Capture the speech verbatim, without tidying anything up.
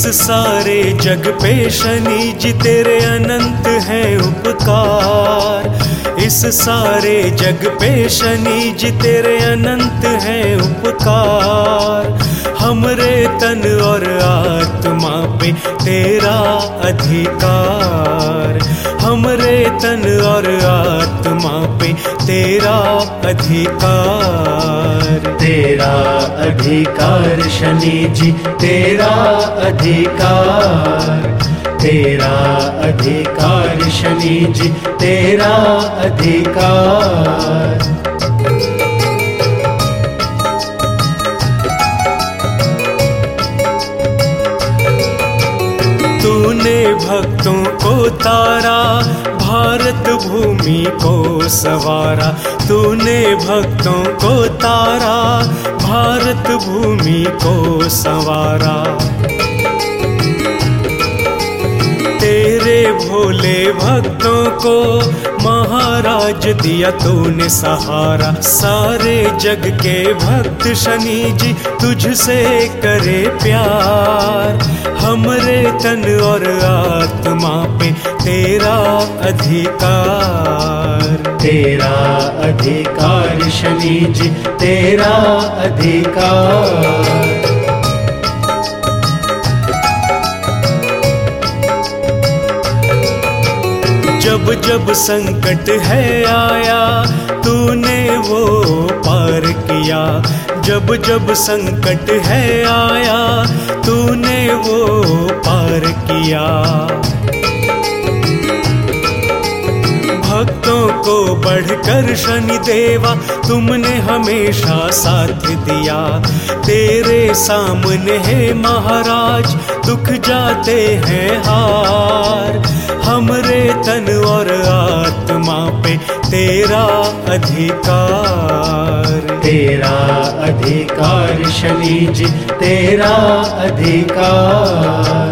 सारे जग पे शनि जी तेरे अनंत है उपकार। इस सारे जग पे शनि जी तेरे अनंत है उपकार। हमरे तन और आत्मा पे तेरा अधिकार। हमरे तन और आत्मा पे तेरा अधिकार। तेरा अधिकार शनि जी तेरा अधिकार। तेरा अधिकार शनि जी तेरा अधिकार। तूने भक्तों को तारा, भारत भूमि को सवारा। तूने भक्तों को तारा, भारत भूमि को संवारा। तेरे भोले भक्तों को महाराज दिया तूने सहारा। सारे जग के भक्त शनि जी तुझसे करे प्यार। हमरे तन और आत्मा पे तेरा अधिकार। तेरा अधिकार शनि जी तेरा अधिकार। जब जब संकट है आया तूने वो पार किया। जब जब संकट है आया तूने वो पार किया। भक्तों को बढ़कर शनि देवा तुमने हमेशा साथ दिया। तेरे सामने है महाराज दुख जाते हैं हार। हमरे तन और आत्मा पे तेरा अधिकार। तेरा अधिकार शनि जी तेरा अधिकार।